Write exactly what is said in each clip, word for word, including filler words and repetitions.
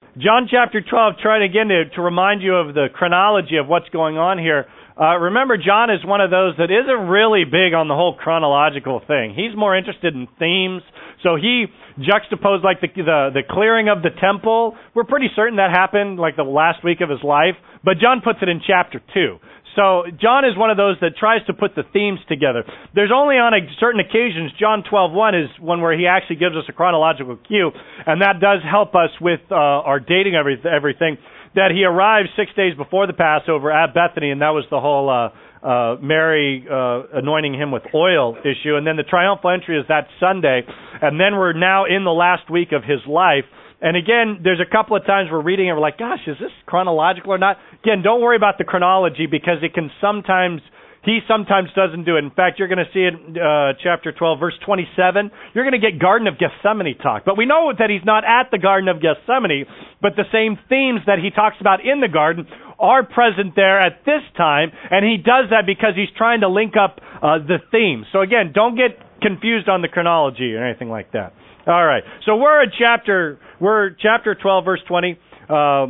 John chapter twelve, trying again to, to remind you of the chronology of what's going on here. Uh, remember, John is one of those that isn't really big on the whole chronological thing. He's more interested in themes. So he juxtaposed like the, the the clearing of the temple. We're pretty certain that happened like the last week of his life. But John puts it in chapter two. So John is one of those that tries to put the themes together. There's only on a certain occasions, John twelve one is one where he actually gives us a chronological cue, and that does help us with uh, our dating every, everything, that he arrived six days before the Passover at Bethany, and that was the whole uh, uh, Mary uh, anointing him with oil issue. And then the triumphal entry is that Sunday, and then we're now in the last week of his life. And again, there's a couple of times we're reading and we're like, gosh, is this chronological or not? Again, don't worry about the chronology because it can sometimes, he sometimes doesn't do it. In fact, you're going to see it in uh, chapter twelve, verse twenty-seven. You're going to get Garden of Gethsemane talk. But we know that he's not at the Garden of Gethsemane, but the same themes that he talks about in the garden are present there at this time. And he does that because he's trying to link up uh, the themes. So again, don't get confused on the chronology or anything like that. All right, so we're at chapter we're chapter twelve, verse twenty. Uh,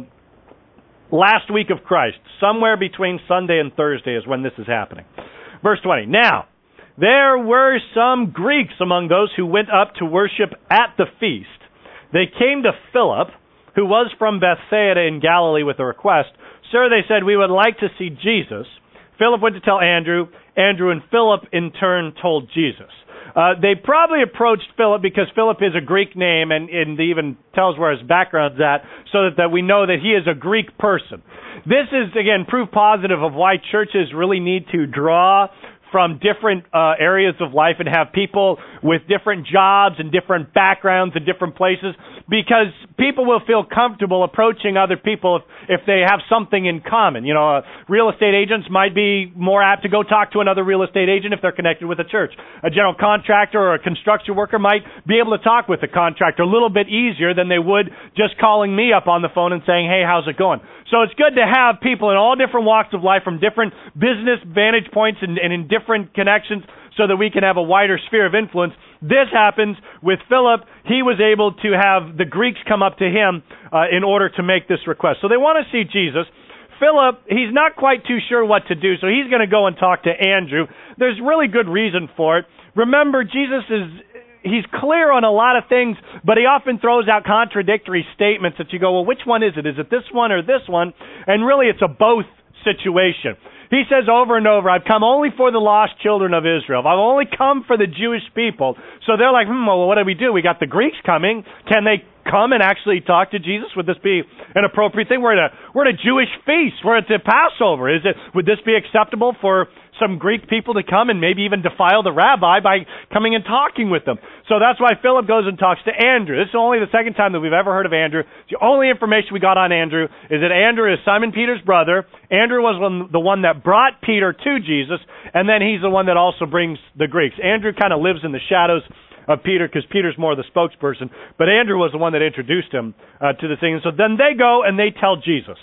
last week of Christ, somewhere between Sunday and Thursday is when this is happening. Verse twenty. Now there were some Greeks among those who went up to worship at the feast. They came to Philip, who was from Bethsaida in Galilee, with a request. Sir, they said, we would like to see Jesus. Philip went to tell Andrew. Andrew and Philip in turn told Jesus. Uh, they probably approached Philip because Philip is a Greek name, and, and it even tells where his background's at, so that, that we know that he is a Greek person. This is, again, proof positive of why churches really need to draw from different uh, areas of life and have people with different jobs and different backgrounds and different places, because people will feel comfortable approaching other people if, if they have something in common. You know, uh, real estate agents might be more apt to go talk to another real estate agent if they're connected with a church. A general contractor or a construction worker might be able to talk with a contractor a little bit easier than they would just calling me up on the phone and saying, hey, how's it going? So it's good to have people in all different walks of life from different business vantage points and, and in different connections so that we can have a wider sphere of influence. This happens with Philip. He was able to have the Greeks come up to him uh, in order to make this request. So they want to see Jesus. Philip, he's not quite too sure what to do, so he's going to go and talk to Andrew. There's really good reason for it. Remember, Jesus is... he's clear on a lot of things, but he often throws out contradictory statements that you go, well, which one is it? Is it this one or this one? And really, it's a both situation. He says over and over, I've come only for the lost children of Israel. I've only come for the Jewish people. So they're like, hmm, well, what do we do? We got the Greeks coming. Can they come and actually talk to Jesus? Would this be an appropriate thing? We're at a, we're at a Jewish feast. We're at the Passover. Is it, would this be acceptable for some Greek people to come and maybe even defile the rabbi by coming and talking with them? So that's why Philip goes and talks to Andrew. This is only the second time that we've ever heard of Andrew. The only information we got on Andrew is that Andrew is Simon Peter's brother. Andrew was one, the one that brought Peter to Jesus, and then he's the one that also brings the Greeks. Andrew kind of lives in the shadows of Peter because Peter's more the spokesperson, but Andrew was the one that introduced him uh, to the thing. So then they go and they tell Jesus.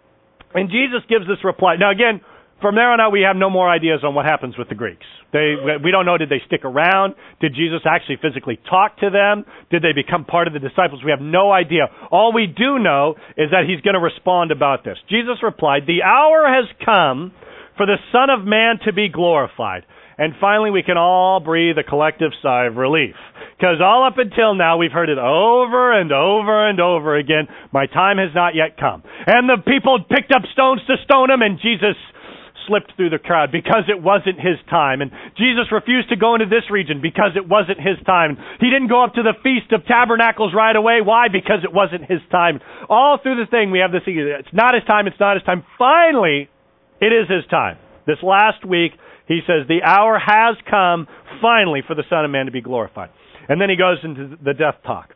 And Jesus gives this reply. Now again, from there on out, we have no more ideas on what happens with the Greeks. They, we don't know, did they stick around? Did Jesus actually physically talk to them? Did they become part of the disciples? We have no idea. All we do know is that he's going to respond about this. Jesus replied, the hour has come for the Son of Man to be glorified. And finally, we can all breathe a collective sigh of relief. Because all up until now, we've heard it over and over and over again. My time has not yet come. And the people picked up stones to stone him, and Jesus slipped through the crowd because it wasn't his time. And Jesus refused to go into this region because it wasn't his time. He didn't go up to the Feast of Tabernacles right away. Why? Because it wasn't his time. All through the thing, we have this, it's not his time, it's not his time. Finally, it is his time. This last week, he says, the hour has come finally for the Son of Man to be glorified. And then he goes into the death talk.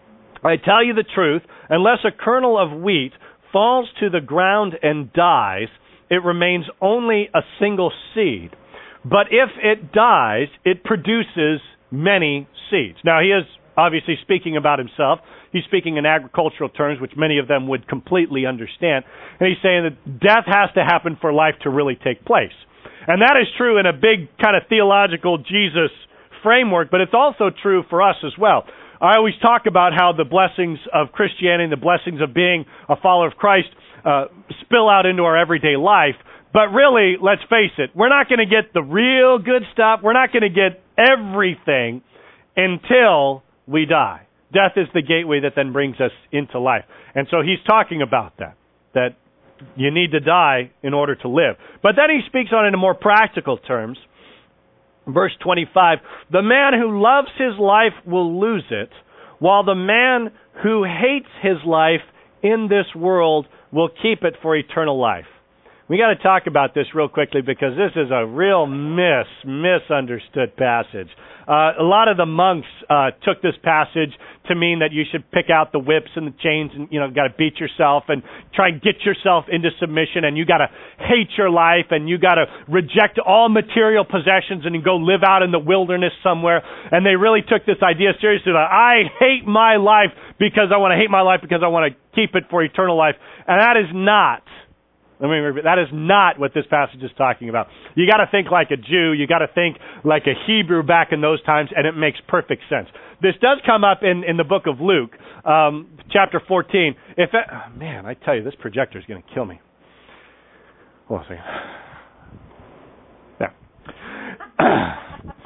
I tell you the truth, unless a kernel of wheat falls to the ground and dies, it remains only a single seed. But if it dies, it produces many seeds. Now, he is obviously speaking about himself. He's speaking in agricultural terms, which many of them would completely understand. And he's saying that death has to happen for life to really take place. And that is true in a big kind of theological Jesus framework, but it's also true for us as well. I always talk about how the blessings of Christianity and the blessings of being a follower of Christ uh, spill out into our everyday life. But really, let's face it, we're not going to get the real good stuff. We're not going to get everything until we die. Death is the gateway that then brings us into life. And so he's talking about that, that you need to die in order to live. But then he speaks on it in more practical terms. Verse twenty-five, the man who loves his life will lose it, while the man who hates his life in this world will keep it for eternal life. We got to talk about this real quickly because this is a real mis, misunderstood passage. Uh, a lot of the monks uh, took this passage to mean that you should pick out the whips and the chains and, you know, got to beat yourself and try and get yourself into submission, and you got to hate your life and you got to reject all material possessions and go live out in the wilderness somewhere. And they really took this idea seriously. That I hate my life because I want to hate my life because I want to keep it for eternal life. And that is not I mean, that is not what this passage is talking about. You got to think like a Jew. You got to think like a Hebrew back in those times, and it makes perfect sense. This does come up in, in the book of Luke, um, chapter fourteen. If it, oh, man, I tell you, this projector is going to kill me. Hold on a second. Yeah.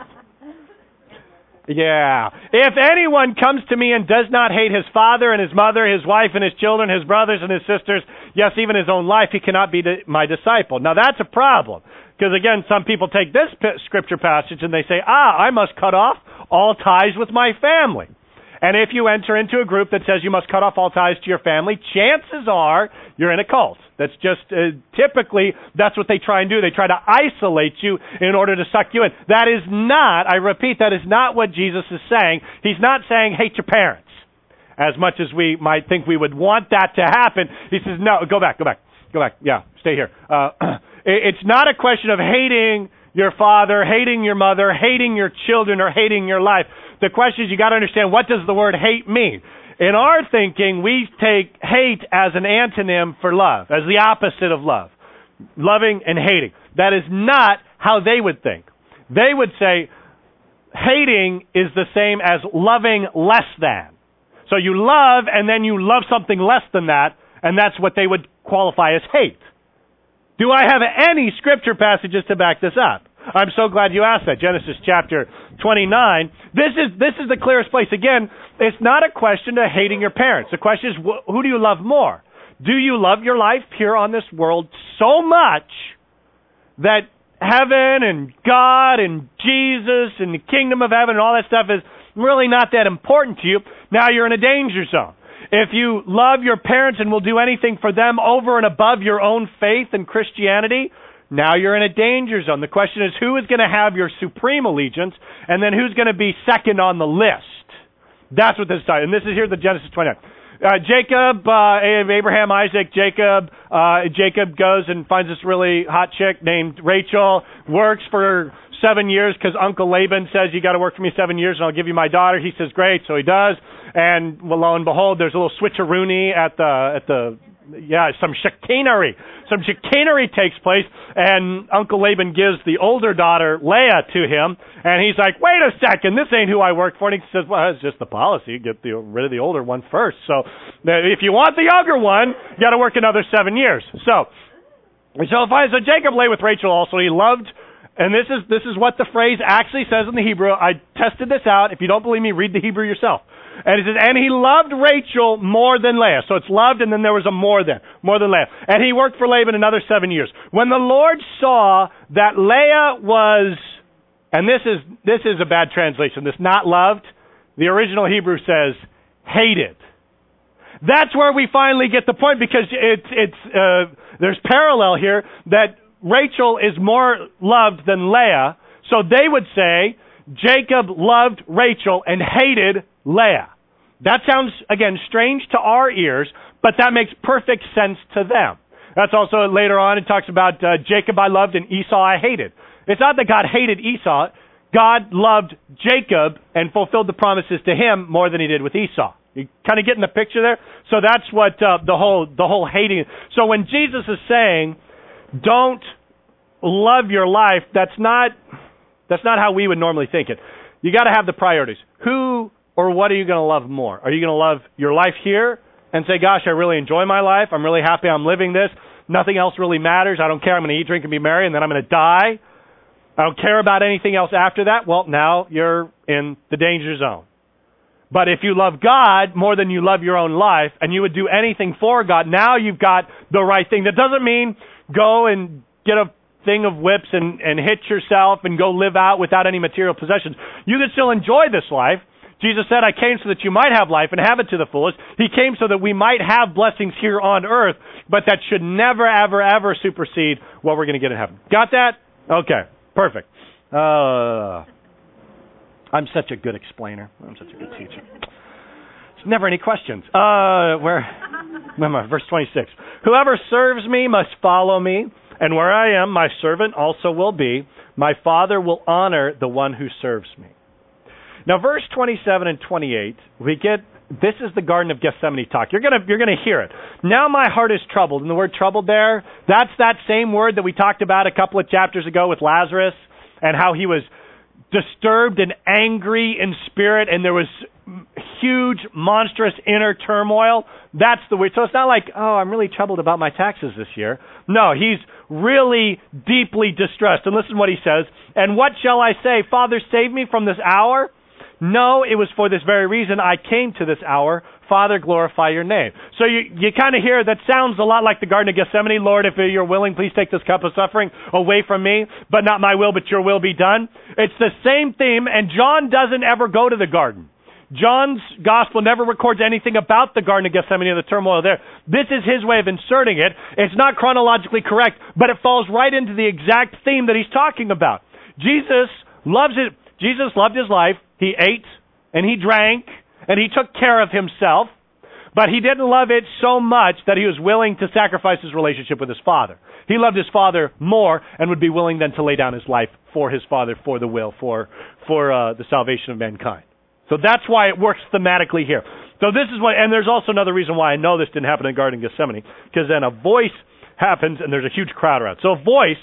Yeah. If anyone comes to me and does not hate his father and his mother, his wife and his children, his brothers and his sisters, yes, even his own life, he cannot be my disciple. Now, that's a problem. Because, again, some people take this scripture passage and they say, ah, I must cut off all ties with my family. And if you enter into a group that says you must cut off all ties to your family, chances are you're in a cult. That's just uh, typically that's what they try and do. They try to isolate you in order to suck you in. That is not, I repeat, that is not what Jesus is saying. He's not saying hate your parents, as much as we might think we would want that to happen. He says, no, go back, go back, go back. Yeah, stay here. Uh, it's not a question of hating your father, hating your mother, hating your children, or hating your life. The question is, you got to understand, what does the word hate mean? In our thinking, we take hate as an antonym for love, as the opposite of love. Loving and hating. That is not how they would think. They would say hating is the same as loving less than. So you love and then you love something less than that, and that's what they would qualify as hate. Do I have any scripture passages to back this up? I'm so glad you asked that. Genesis chapter twenty-nine. This is this is the clearest place. Again, it's not a question of hating your parents. The question is, wh- who do you love more? Do you love your life here on this world so much that heaven and God and Jesus and the kingdom of heaven and all that stuff is really not that important to you? Now you're in a danger zone. If you love your parents and will do anything for them over and above your own faith and Christianity, now you're in a danger zone. The question is, who is going to have your supreme allegiance, and then who's going to be second on the list? That's what this is. And this is here, the Genesis twenty-nine. Uh, Jacob, uh, Abraham, Isaac, Jacob, uh, Jacob goes and finds this really hot chick named Rachel, works for seven years because Uncle Laban says, you got to work for me seven years and I'll give you my daughter. He says, great. So he does. And well, lo and behold, there's a little switcheroony at the, at the, yeah, some chicanery. Some chicanery takes place, and Uncle Laban gives the older daughter, Leah, to him, and he's like, wait a second, this ain't who I work for. And he says, well, it's just the policy. Get the, rid of the older one first. So if you want the younger one, you got to work another seven years. So, so, if I, so Jacob lay with Rachel also. He loved, and this is, this is what the phrase actually says in the Hebrew. I tested this out. If you don't believe me, read the Hebrew yourself. And it says, and he loved Rachel more than Leah. So it's loved, and then there was a more than, more than Leah. And he worked for Laban another seven years. When the Lord saw that Leah was, and this is, this is a bad translation, this not loved, the original Hebrew says hated. That's where we finally get the point, because it's, it's, uh, there's parallel here that Rachel is more loved than Leah. So they would say Jacob loved Rachel and hated Leah. That sounds, again, strange to our ears, but that makes perfect sense to them. That's also later on, it talks about uh, Jacob I loved and Esau I hated. It's not that God hated Esau. God loved Jacob and fulfilled the promises to him more than he did with Esau. You kind of getting the picture there? So that's what uh, the whole the whole hating. So when Jesus is saying, don't love your life, that's not that's not how we would normally think it. You got to have the priorities. Who or what are you going to love more? Are you going to love your life here and say, gosh, I really enjoy my life. I'm really happy I'm living this. Nothing else really matters. I don't care. I'm going to eat, drink, and be merry, and then I'm going to die. I don't care about anything else after that. Well, now you're in the danger zone. But if you love God more than you love your own life, and you would do anything for God, now you've got the right thing. That doesn't mean go and get a thing of whips and, and hit yourself and go live out without any material possessions. You can still enjoy this life. Jesus said, I came so that you might have life and have it to the fullest. He came so that we might have blessings here on earth, but that should never, ever, ever supersede what we're going to get in heaven. Got that? Okay, perfect. Uh, I'm such a good explainer. I'm such a good teacher. There's never any questions. Uh, where? Remember, verse twenty-six. Whoever serves me must follow me, and where I am, my servant also will be. My Father will honor the one who serves me. Now, verse twenty-seven and twenty-eight, we get, this is the Garden of Gethsemane talk. You're gonna, you're gonna hear it. Now my heart is troubled. And the word troubled there, that's that same word that we talked about a couple of chapters ago with Lazarus, and how he was disturbed and angry in spirit, and there was huge, monstrous inner turmoil. That's the word. So it's not like, oh, I'm really troubled about my taxes this year. No, he's really deeply distressed. And listen to what he says. And what shall I say? Father, save me from this hour? No, it was for this very reason I came to this hour. Father, glorify your name. So you, you kind of hear, that sounds a lot like the Garden of Gethsemane. Lord, if you're willing, please take this cup of suffering away from me, but not my will, but your will be done. It's the same theme, and John doesn't ever go to the garden. John's gospel never records anything about the Garden of Gethsemane or the turmoil there. This is his way of inserting it. It's not chronologically correct, but it falls right into the exact theme that he's talking about. Jesus loves it. Jesus loved his life. He ate and he drank and he took care of himself, but he didn't love it so much that he was willing to sacrifice his relationship with his Father. He loved his Father more and would be willing then to lay down his life for his Father, for the will, for for uh, the salvation of mankind. So that's why it works thematically here. So this is why, and there's also another reason why I know this didn't happen in the Garden of Gethsemane, because then a voice happens and there's a huge crowd around. So a voice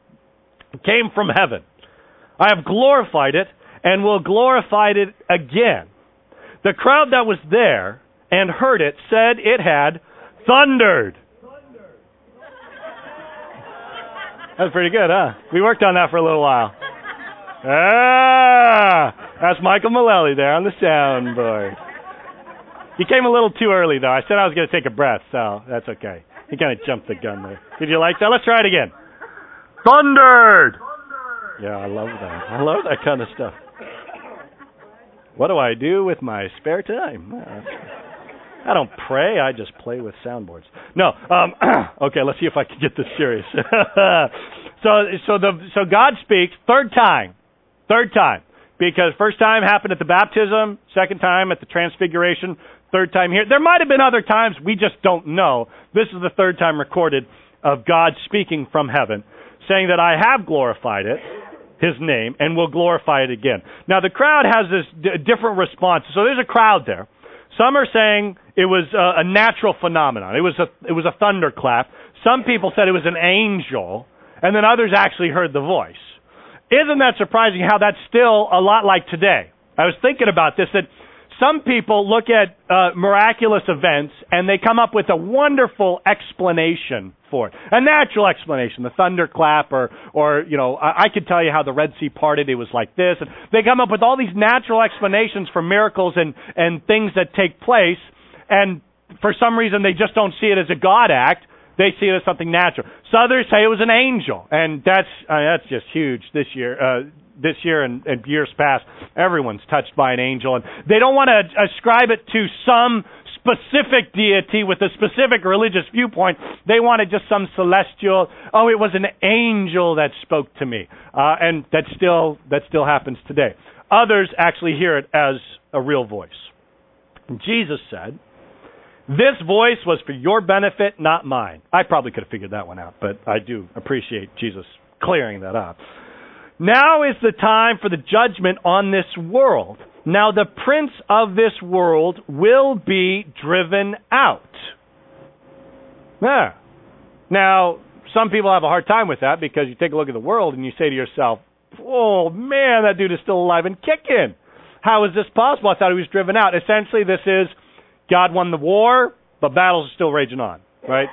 came from heaven. I have glorified it and will glorify it again. The crowd that was there and heard it said it had thundered. That's pretty good, huh? We worked on that for a little while. Ah, that's Michael Mullally there on the soundboard. He came a little too early, though. I said I was going to take a breath, so that's okay. He kind of jumped the gun there. Did you like that? Let's try it again. Thundered! Yeah, I love that. I love that kind of stuff. What do I do with my spare time? I don't pray. I just play with soundboards. No. Um, okay, let's see if I can get this serious. so, so the so God speaks third time, third time, because first time happened at the baptism, second time at the transfiguration, third time here. There might have been other times, we just don't know. This is the third time recorded of God speaking from heaven, saying that I have glorified it, his name, and will glorify it again. Now, the crowd has this d- different response. So there's a crowd there. Some are saying it was a, a natural phenomenon. It was a it was a thunderclap. Some people said it was an angel, and then others actually heard the voice. Isn't that surprising how that's still a lot like today? I was thinking about this, that some people look at uh, miraculous events and they come up with a wonderful explanation for it. A natural explanation, the thunderclap, or, or you know, I, I could tell you how the Red Sea parted, it was like this. And they come up with all these natural explanations for miracles and, and things that take place, and for some reason they just don't see it as a God act. They see it as something natural. So others say it was an angel, and that's I mean, that's just huge this year. Uh, this year and, and years past, everyone's touched by an angel, and they don't want to ascribe it to some specific deity with a specific religious viewpoint. They wanted just some celestial, oh, it was an angel that spoke to me. Uh, and that still that still happens today. Others actually hear it as a real voice. And Jesus said, this voice was for your benefit, not mine. I probably could have figured that one out, but I do appreciate Jesus clearing that up. Now is the time for the judgment on this world. Now the prince of this world will be driven out. Yeah. Now, some people have a hard time with that because you take a look at the world and you say to yourself, oh man, that dude is still alive and kicking. How is this possible? I thought he was driven out. Essentially, this is God won the war, but battles are still raging on, right?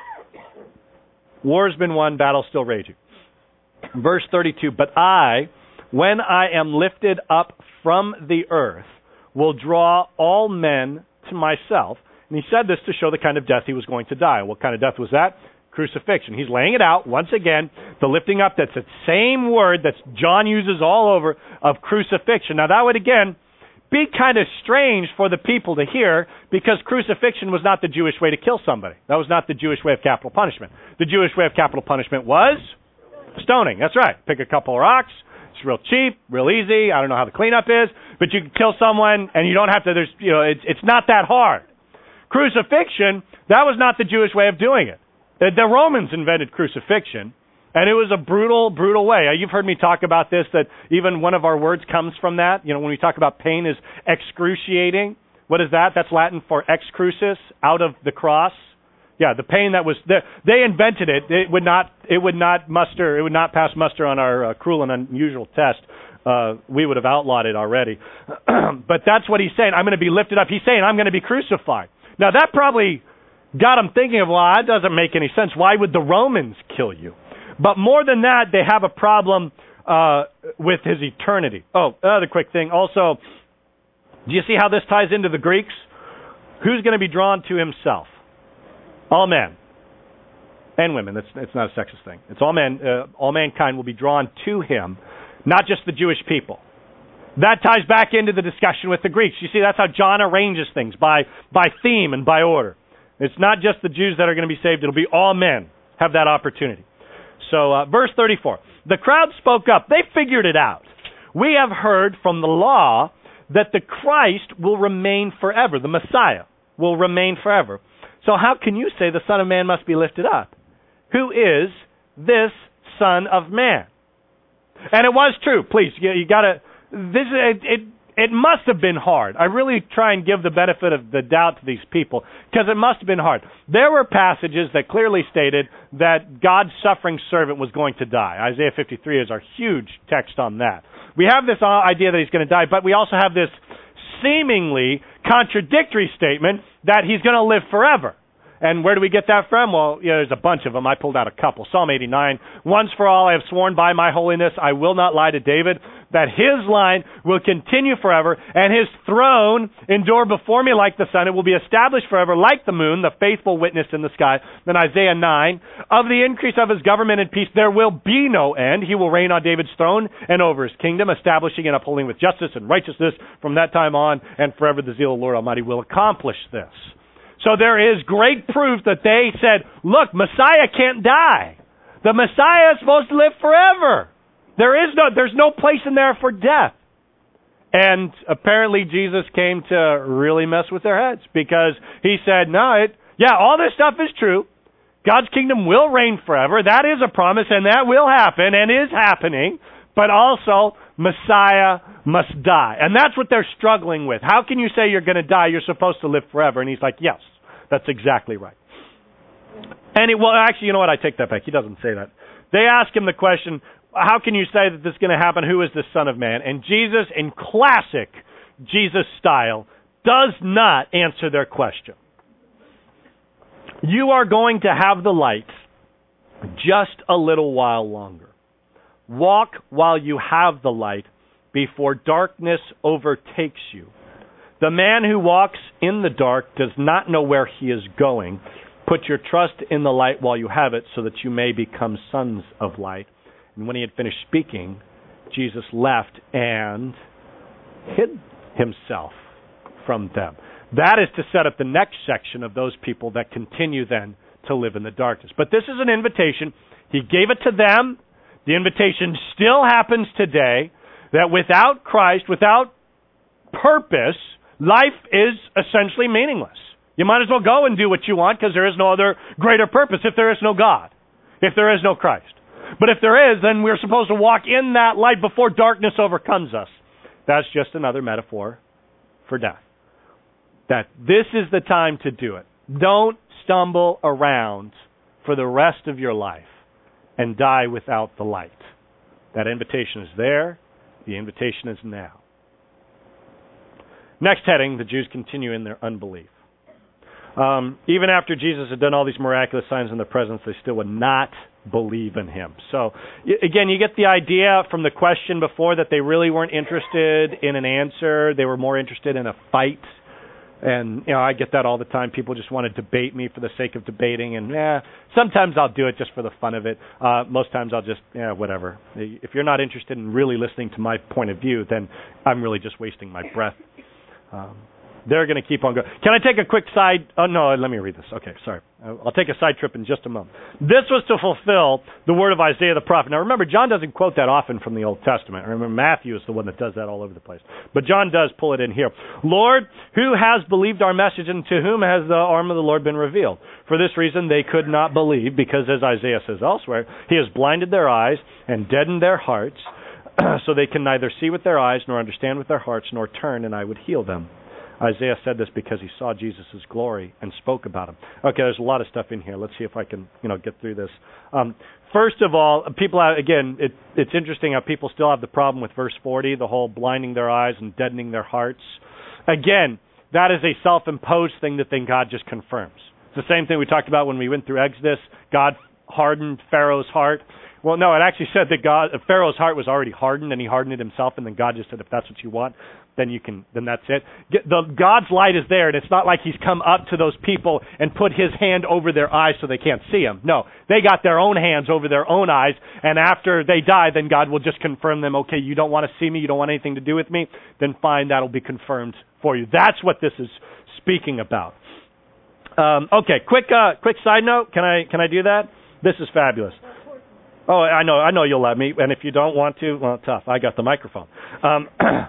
War's been won, battle's still raging. Verse thirty-two, but I, when I am lifted up from the earth, will draw all men to myself. And he said this to show the kind of death he was going to die. What kind of death was that? Crucifixion. He's laying it out once again. The lifting up, that's the same word that John uses all over of crucifixion. Now that would again be kind of strange for the people to hear, because crucifixion was not the Jewish way to kill somebody. That was not the Jewish way of capital punishment. The Jewish way of capital punishment was stoning. That's right. Pick a couple of rocks. It's real cheap, real easy. I don't know how the cleanup is, but you can kill someone and you don't have to, there's, you know, it's, it's not that hard. Crucifixion, that was not the Jewish way of doing it. The, the Romans invented crucifixion, and it was a brutal, brutal way. You've heard me talk about this, that even one of our words comes from that. You know, when we talk about pain is excruciating. What is that? That's Latin for ex crucis, out of the cross. Yeah, the pain that was there. They invented it. It would not. It would not muster. It would not pass muster on our uh, cruel and unusual test. Uh, we would have outlawed it already. But that's what he's saying. I'm going to be lifted up. He's saying I'm going to be crucified. Now that probably got him thinking of, well, that doesn't make any sense. Why would the Romans kill you? But more than that, they have a problem uh, with his eternity. Oh, another quick thing. Also, do you see how this ties into the Greeks? Who's going to be drawn to himself? All men and women. It's, it's not a sexist thing. It's all men. Uh, all mankind will be drawn to him, not just the Jewish people. That ties back into the discussion with the Greeks. You see, that's how John arranges things, by by theme and by order. It's not just the Jews that are going to be saved. It'll be all men have that opportunity. So, uh, verse thirty-four. The crowd spoke up. They figured it out. We have heard from the law that the Christ will remain forever. The Messiah will remain forever. So how can you say the Son of Man must be lifted up? Who is this Son of Man? And it was true. Please, you, you got to. This it, it it must have been hard. I really try and give the benefit of the doubt to these people, because it must have been hard. There were passages that clearly stated that God's suffering servant was going to die. Isaiah fifty-three is our huge text on that. We have this idea that he's going to die, but we also have this seemingly contradictory statement that he's going to live forever. And where do we get that from? Well, you know, there's a bunch of them. I pulled out a couple. Psalm eighty-nine. Once for all I have sworn by my holiness, I will not lie to David, that his line will continue forever, and his throne endure before me like the sun. It will be established forever like the moon, the faithful witness in the sky. Then Isaiah nine. Of the increase of his government and peace there will be no end. He will reign on David's throne and over his kingdom, establishing and upholding with justice and righteousness from that time on, and forever the zeal of the Lord Almighty will accomplish this. So there is great proof that they said, look, Messiah can't die. The Messiah is supposed to live forever. There is no, there's no place in there for death. And apparently Jesus came to really mess with their heads, because he said, no, it, yeah, all this stuff is true. God's kingdom will reign forever. That is a promise, and that will happen and is happening. But also, Messiah must die. And that's what they're struggling with. How can you say you're going to die? You're supposed to live forever. And he's like, yes, that's exactly right. And it, well, actually, you know what? I take that back. He doesn't say that. They ask him the question, how can you say that this is going to happen? Who is the Son of Man? And Jesus, in classic Jesus style, does not answer their question. You are going to have the light just a little while longer. Walk while you have the light before darkness overtakes you. The man who walks in the dark does not know where he is going. Put your trust in the light while you have it, so that you may become sons of light. And when he had finished speaking, Jesus left and hid himself from them. That is to set up the next section of those people that continue then to live in the darkness. But this is an invitation. He gave it to them. The invitation still happens today, that without Christ, without purpose, life is essentially meaningless. You might as well go and do what you want, because there is no other greater purpose if there is no God, if there is no Christ. But if there is, then we're supposed to walk in that light before darkness overcomes us. That's just another metaphor for death. That this is the time to do it. Don't stumble around for the rest of your life and die without the light. That invitation is there. The invitation is now. Next heading, the Jews continue in their unbelief. Um, even after Jesus had done all these miraculous signs in their presence, they still would not believe in him. So, again, you get the idea from the question before that they really weren't interested in an answer. They were more interested in a fight. And, you know, I get that all the time. People just want to debate me for the sake of debating. And, yeah, sometimes I'll do it just for the fun of it. Uh, most times I'll just, yeah, whatever. If you're not interested in really listening to my point of view, then I'm really just wasting my breath. Um, they're going to keep on going. Can I take a quick side? Oh, no, let me read this. Okay, sorry. I'll take a side trip in just a moment. This was to fulfill the word of Isaiah the prophet. Now, remember, John doesn't quote that often from the Old Testament. Remember, Matthew is the one that does that all over the place. But John does pull it in here. Lord, who has believed our message, and to whom has the arm of the Lord been revealed? For this reason, they could not believe, because, as Isaiah says elsewhere, he has blinded their eyes and deadened their hearts, so they can neither see with their eyes nor understand with their hearts, nor turn, and I would heal them. Isaiah said this because he saw Jesus' glory and spoke about him. Okay, there's a lot of stuff in here. Let's see if I can, you know, get through this. Um, first of all, people, have, again, it, it's interesting how people still have the problem with verse forty, the whole blinding their eyes and deadening their hearts. Again, that is a self-imposed thing that then God just confirms. It's the same thing we talked about when we went through Exodus. God hardened Pharaoh's heart. Well, no, it actually said that God, Pharaoh's heart was already hardened, and he hardened it himself, and then God just said, if that's what you want, then you can, then that's it. Get, the God's light is there, and it's not like he's come up to those people and put his hand over their eyes so they can't see him. No, they got their own hands over their own eyes, and after they die, then God will just confirm them, okay, you don't want to see me, you don't want anything to do with me, then fine, that'll be confirmed for you. That's what this is speaking about. Um, okay, quick uh, quick side note. Can I can I do that? This is fabulous. Oh, I know, I know you'll let me, and if you don't want to, well, tough. I got the microphone. Um,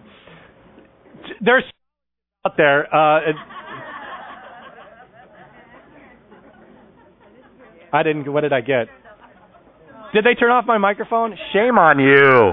there's out there. Uh, it, I didn't. What did I get? Did they turn off my microphone? Shame on you.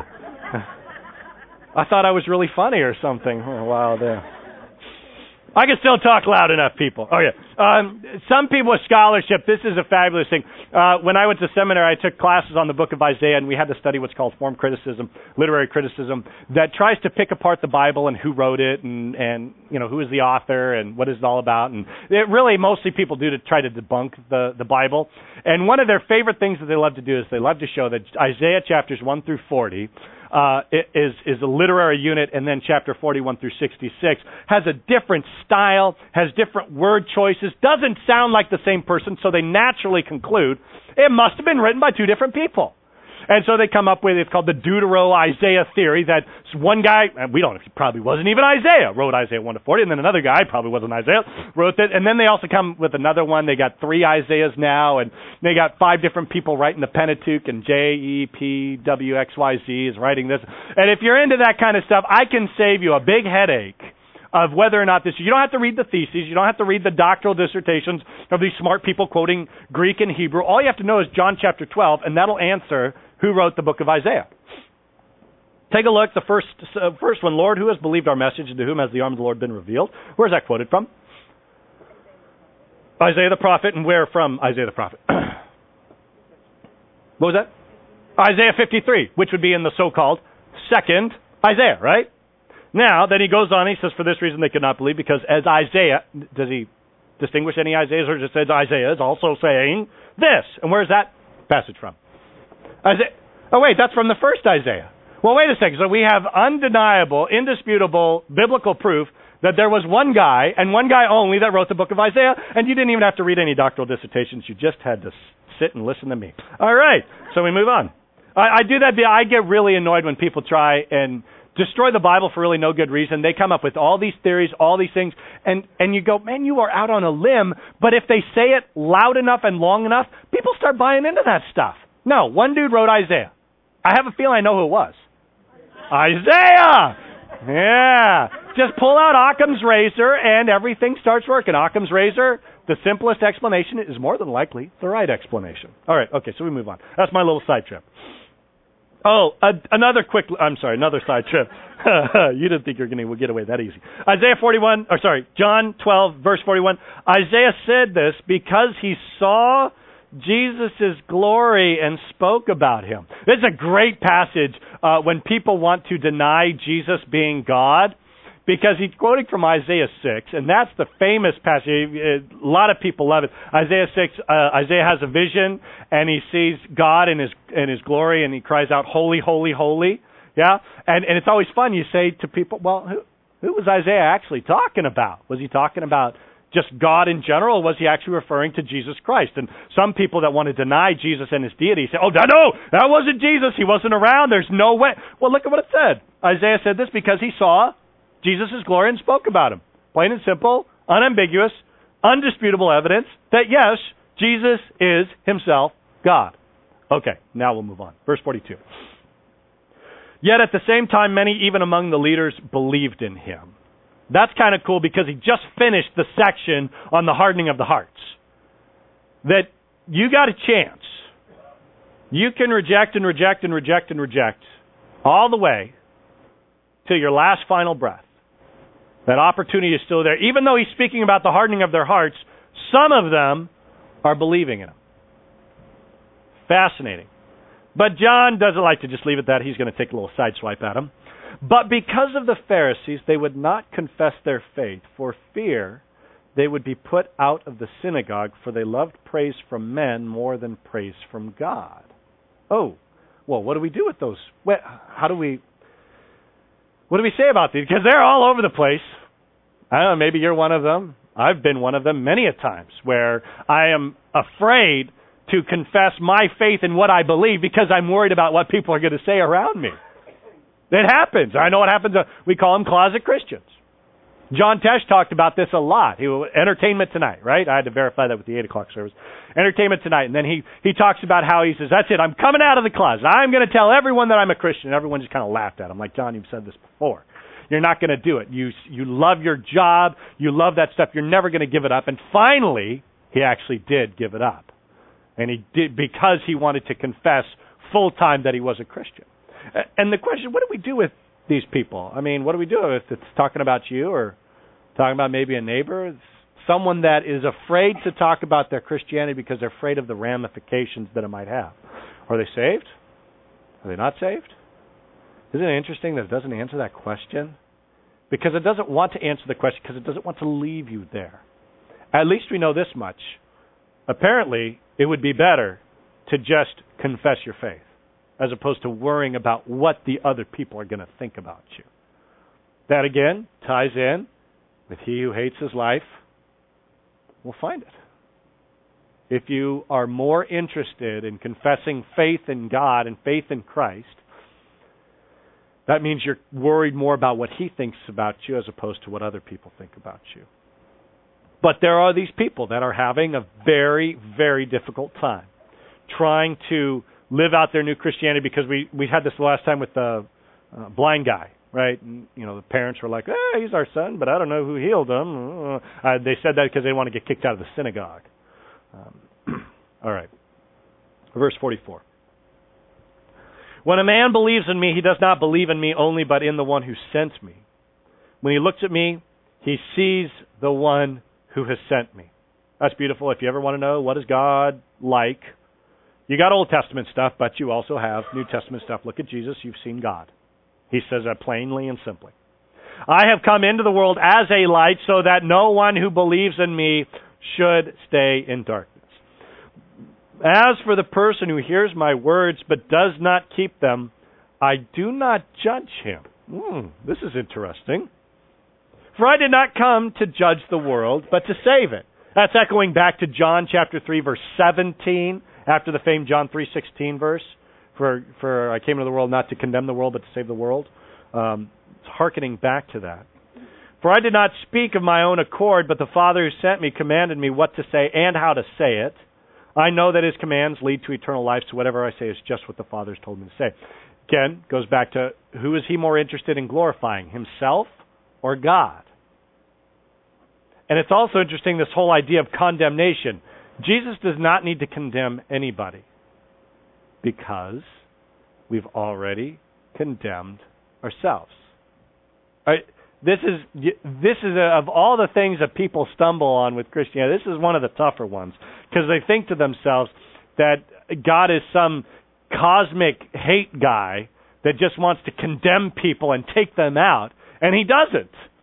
I thought I was really funny or something. Oh, wow, there. I can still talk loud enough, people. Oh, yeah. Um, some people with scholarship, this is a fabulous thing. Uh, when I went to seminary, I took classes on the book of Isaiah, and we had to study what's called form criticism, literary criticism, that tries to pick apart the Bible and who wrote it and, and you know, who is the author and what is it all about. And it really, mostly people do to try to debunk the, the Bible. And one of their favorite things that they love to do is they love to show that Isaiah chapters one through forty Uh, is is a literary unit, and then chapter forty-one through sixty-six has a different style, has different word choices, doesn't sound like the same person, so they naturally conclude it must have been written by two different people. And so they come up with, it's called the Deutero-Isaiah theory, that one guy, and we don't, he probably wasn't even Isaiah, wrote Isaiah one to forty, and then another guy, probably wasn't Isaiah, wrote it, and then they also come with another one. They got three Isaiahs now, and they got five different people writing the Pentateuch, and J E P W X Y Z is writing this. And if you're into that kind of stuff, I can save you a big headache of whether or not this, you don't have to read the theses, you don't have to read the doctoral dissertations of these smart people quoting Greek and Hebrew. All you have to know is John chapter twelve, and that'll answer who wrote the book of Isaiah. Take a look, the first uh, first one, Lord, who has believed our message, and to whom has the arm of the Lord been revealed? Where's that quoted from? Isaiah the prophet, and where from Isaiah the prophet? What was that? Isaiah fifty-three, which would be in the so-called second Isaiah, right? Now, then he goes on, he says, for this reason they could not believe, because as Isaiah, does he distinguish any Isaiahs, or just says Isaiah is also saying this? And where's that passage from? Isaiah. Oh, wait, that's from the first Isaiah. Well, wait a second. So we have undeniable, indisputable biblical proof that there was one guy, and one guy only, that wrote the book of Isaiah, and you didn't even have to read any doctoral dissertations. You just had to sit and listen to me. All right, so we move on. I, I do that. I get really annoyed when people try and destroy the Bible for really no good reason. They come up with all these theories, all these things, and, and you go, man, you are out on a limb. But if they say it loud enough and long enough, people start buying into that stuff. No, one dude wrote Isaiah. I have a feeling I know who it was. Isaiah! Yeah. Just pull out Occam's razor and everything starts working. Occam's razor, the simplest explanation is more than likely the right explanation. All right, okay, so we move on. That's my little side trip. Oh, a, another quick, I'm sorry, another side trip. You didn't think you were going to get away that easy. Isaiah forty-one, or sorry, John twelve, verse forty-one. Isaiah said this because he saw Jesus' glory and spoke about him. This is a great passage uh, when people want to deny Jesus being God. because he's quoting from Isaiah six, and that's the famous passage. A lot of people love it. Isaiah six, uh, Isaiah has a vision, and he sees God in his in his glory, and he cries out, "Holy, holy, holy." Yeah? And and it's always fun. You say to people, well, who, who was Isaiah actually talking about? Was he talking about just God in general, or was he actually referring to Jesus Christ? And some people that want to deny Jesus and his deity say, oh, no, that wasn't Jesus. He wasn't around. There's no way. Well, look at what it said. Isaiah said this because he saw Jesus' glory and spoke about him. Plain and simple, unambiguous, undisputable evidence that, yes, Jesus is himself God. Okay, now we'll move on. Verse forty-two. Yet at the same time, many, even among the leaders, believed in him. That's kind of cool because he just finished the section on the hardening of the hearts. That you got a chance. You can reject and reject and reject and reject all the way to your last final breath. That opportunity is still there. Even though he's speaking about the hardening of their hearts, some of them are believing in him. Fascinating. But John doesn't like to just leave it that. He's going to take a little side swipe at him. But because of the Pharisees, they would not confess their faith for fear they would be put out of the synagogue, for they loved praise from men more than praise from God. Oh, well, what do we do with those? How do we, what do we say about these? Because they're all over the place. I don't know, maybe you're one of them. I've been one of them many a times where I am afraid to confess my faith in what I believe because I'm worried about what people are going to say around me. It happens. I know what happens. We call them closet Christians. John Tesh talked about this a lot. He Entertainment Tonight, right? I had to verify that with the eight o'clock service. Entertainment Tonight. And then he, he talks about how he says, that's it, I'm coming out of the closet. I'm going to tell everyone that I'm a Christian. And everyone just kind of laughed at him. Like, John, you've said this before. You're not going to do it. You, you love your job. You love that stuff. You're never going to give it up. And finally, he actually did give it up. And he did because he wanted to confess full time that he was a Christian. And the question, what do we do with these people? I mean, what do we do if it's talking about you or talking about maybe a neighbor? It's someone that is afraid to talk about their Christianity because they're afraid of the ramifications that it might have. Are they saved? Are they not saved? Isn't it interesting that it doesn't answer that question? Because it doesn't want to answer the question because it doesn't want to leave you there. At least we know this much. Apparently, it would be better to just confess your faith, as opposed to worrying about what the other people are going to think about you. That, again, ties in with he who hates his life will find it. If you are more interested in confessing faith in God and faith in Christ, that means you're worried more about what he thinks about you as opposed to what other people think about you. But there are these people that are having a very, very difficult time trying to live out their new Christianity, because we, we had this the last time with the uh, blind guy, right? And, you know, the parents were like, eh, he's our son, but I don't know who healed him. Uh, they said that because they want to get kicked out of the synagogue. Um, all right. Verse forty-four. When a man believes in me, he does not believe in me only, but in the one who sent me. When he looks at me, he sees the one who has sent me. That's beautiful. If you ever want to know what is God like, you got Old Testament stuff, but you also have New Testament stuff. Look at Jesus. You've seen God. He says that plainly and simply. I have come into the world as a light so that no one who believes in me should stay in darkness. As for the person who hears my words but does not keep them, I do not judge him. Hmm, this is interesting. For I did not come to judge the world, but to save it. That's echoing back to John chapter three, verse seventeen, after the famed John three sixteen verse. For for I came into the world not to condemn the world, but to save the world. Um, it's hearkening back to that. For I did not speak of my own accord, but the Father who sent me commanded me what to say and how to say it. I know that his commands lead to eternal life, so whatever I say is just what the Father has told me to say. Again, goes back to, who is he more interested in glorifying, himself or God? And it's also interesting, this whole idea of condemnation. Jesus does not need to condemn anybody because we've already condemned ourselves. All right, this is this is a, of all the things that people stumble on with Christianity, this is one of the tougher ones, because they think to themselves that God is some cosmic hate guy that just wants to condemn people and take them out, and he doesn't.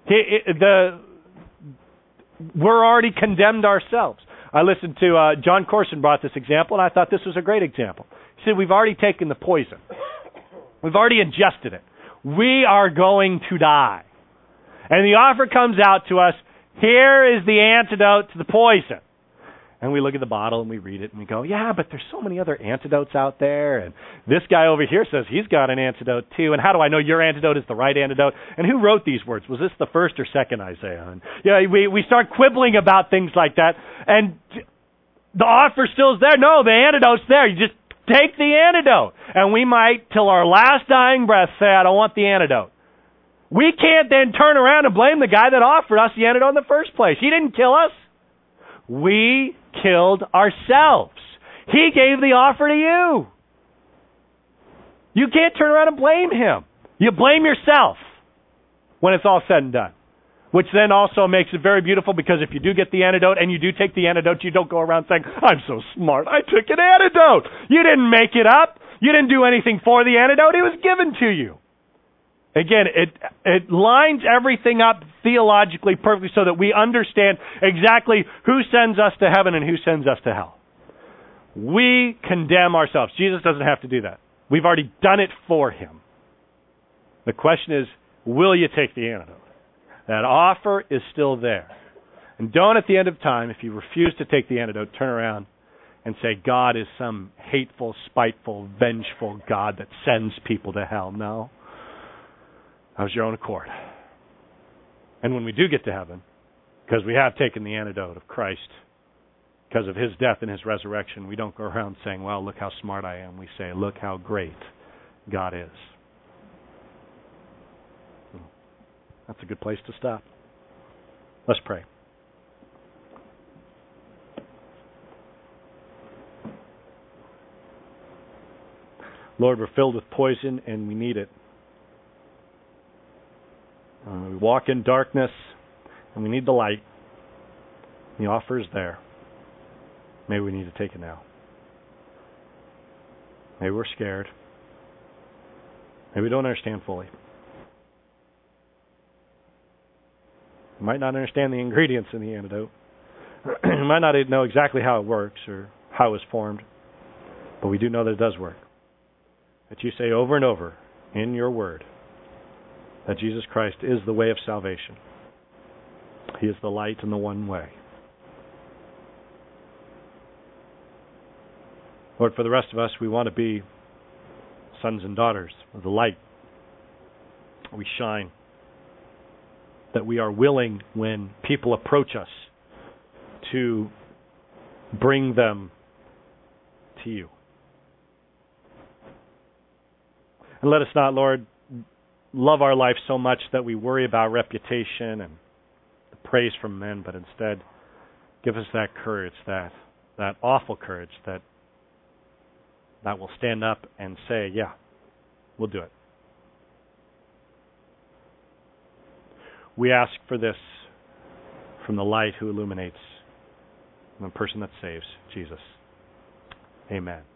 He, the we're already condemned ourselves. I listened to uh, John Corson brought this example, and I thought this was a great example. He said, we've already taken the poison. We've already ingested it. We are going to die. And the offer comes out to us, here is the antidote to the poison. And we look at the bottle and we read it and we go, yeah, but there's so many other antidotes out there. And this guy over here says he's got an antidote too. And how do I know your antidote is the right antidote? And who wrote these words? Was this the first or second Isaiah? And yeah, we, we start quibbling about things like that. And the offer still is there. No, the antidote's there. You just take the antidote. And we might, till our last dying breath, say, I don't want the antidote. We can't then turn around and blame the guy that offered us the antidote in the first place. He didn't kill us. We killed ourselves. He gave the offer to you. You can't turn around and blame him. You blame yourself when it's all said and done. Which then also makes it very beautiful, because if you do get the antidote and you do take the antidote, you don't go around saying, I'm so smart, I took an antidote. You didn't make it up. You didn't do anything for the antidote. It was given to you. Again, it it lines everything up theologically perfectly so that we understand exactly who sends us to heaven and who sends us to hell. We condemn ourselves. Jesus doesn't have to do that. We've already done it for him. The question is, will you take the antidote? That offer is still there. And don't, at the end of time, if you refuse to take the antidote, turn around and say God is some hateful, spiteful, vengeful God that sends people to hell. No. That was your own accord. And when we do get to heaven, because we have taken the antidote of Christ, because of his death and his resurrection, we don't go around saying, well, look how smart I am. We say, look how great God is. That's a good place to stop. Let's pray. Lord, we're filled with poison and we need it. Uh, we walk in darkness, and we need the light. The offer is there. Maybe we need to take it now. Maybe we're scared. Maybe we don't understand fully. We might not understand the ingredients in the antidote. We might not know exactly how it works or how it was formed, but we do know that it does work. That you say over and over in your word that Jesus Christ is the way of salvation. He is the light and the one way. Lord, for the rest of us, we want to be sons and daughters of the light. We shine. That we are willing, when people approach us, to bring them to you. And let us not, Lord, love our life so much that we worry about reputation and the praise from men, but instead give us that courage, that that awful courage that that will stand up and say, yeah, we'll do it. We ask for this from the light who illuminates, from the person that saves, Jesus. Amen.